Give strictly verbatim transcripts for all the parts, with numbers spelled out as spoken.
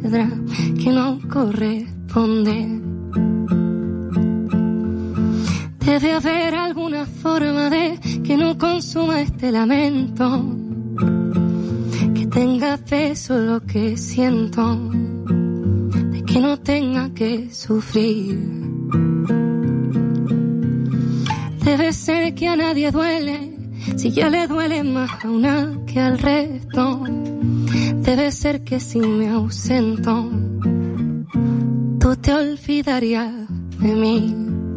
piedra que no corresponde. Debe haber alguna forma de que no consuma este lamento, que tenga peso lo que siento, de que no tenga que sufrir. Debe ser que a nadie duele, si ya le duele más a una que al resto. Debe ser que si me ausento, tú te olvidarías de mí.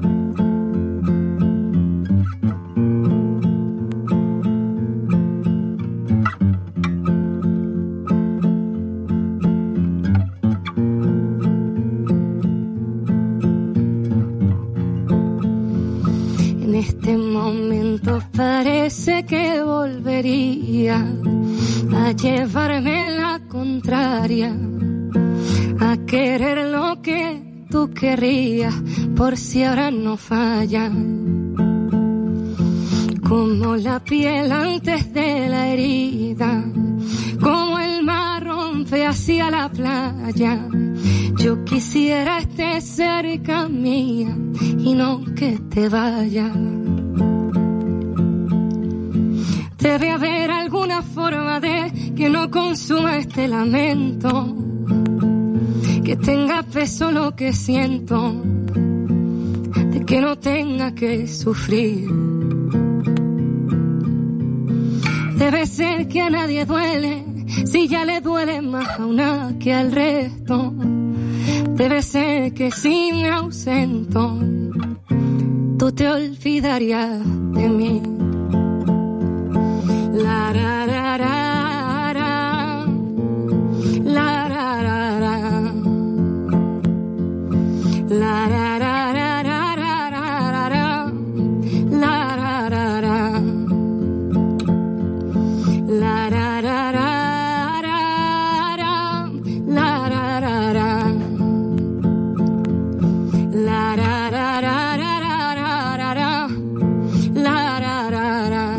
En este momento parece que volvería a llevarme la contraria, a querer lo que tú querrías, por si ahora no falla. Como la piel antes de la herida, como el mar rompe hacia la playa. Yo quisiera estar cerca mía y no que te vayas. Debe haber alguna forma de que no consuma este lamento, que tenga peso lo que siento, de que no tenga que sufrir. Debe ser que a nadie duele, si ya le duele más a una que al resto. Debe ser que si me ausento, tú te olvidarías de mí. La ra ra ra ra, la ra ra ra, la ra ra ra ra ra ra ra, la ra ra ra, la ra ra ra ra, la ra ra ra, la ra ra ra ra ra ra, la ra ra ra.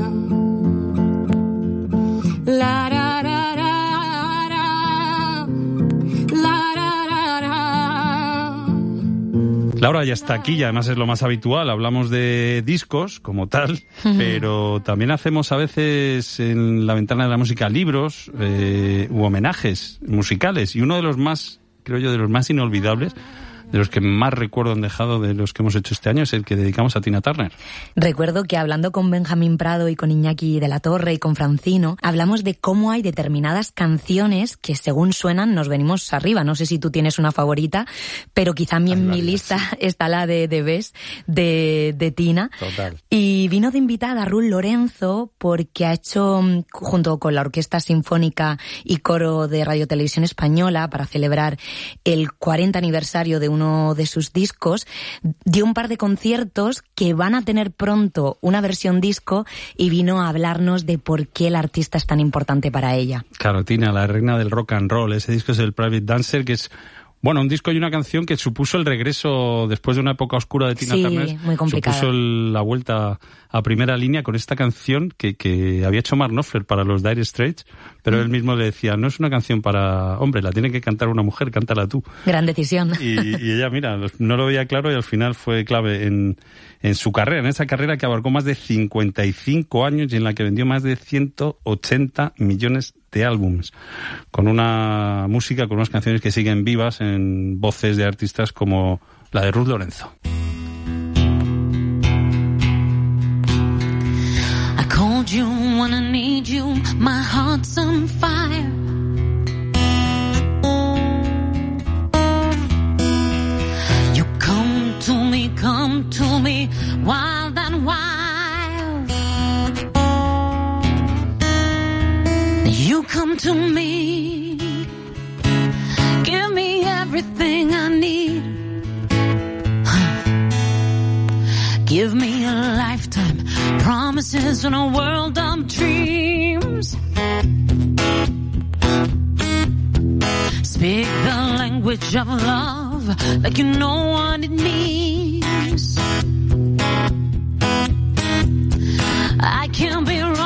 La ra ra ra ra, la ra ra ra. Laura ya está aquí y además es lo más habitual. Hablamos de discos como tal, uh-huh. pero también hacemos a veces en la ventana de la música libros eh, u homenajes musicales. Y uno de los más, creo yo, de los más inolvidables, de los que más recuerdo han dejado de los que hemos hecho este año, es el que dedicamos a Tina Turner. Recuerdo que hablando con Benjamín Prado y con Iñaki de la Torre y con Francino, hablamos de cómo hay determinadas canciones que según suenan nos venimos arriba. No sé si tú tienes una favorita, pero quizá a mí en mi lista sí. está la de The Best de, de Tina. Total. Y vino de invitada Ruth Lorenzo porque ha hecho, junto con la Orquesta Sinfónica y Coro de Radio Televisión Española, para celebrar el cuarenta aniversario de uno de sus discos, dio un par de conciertos que van a tener pronto una versión disco y vino a hablarnos de por qué el artista es tan importante para ella. Claro, Tina, la reina del rock and roll. Ese disco es el Private Dancer, que es, bueno, un disco y una canción que supuso el regreso después de una época oscura de Tina sí, Turner. Muy complicado. Supuso el, la vuelta a primera línea con esta canción que, que había hecho Mark Knopfler para los Dire Straits, pero mm. él mismo le decía, no es una canción para hombre, la tiene que cantar una mujer, cántala tú. Gran decisión. Y, y ella, mira, no lo veía claro y al final fue clave en, en su carrera, en esa carrera que abarcó más de cincuenta y cinco años y en la que vendió más de ciento ochenta millones de álbumes, con una música, con unas canciones que siguen vivas en voces de artistas como la de Ruth Lorenzo. I called you when I need you, my heart's on fire. You come to me, come to me, wild and wild. You come to me, give me everything I need. Give me a lifetime, promises and a world of dreams. Speak the language of love like you know what it means. I can't be wrong.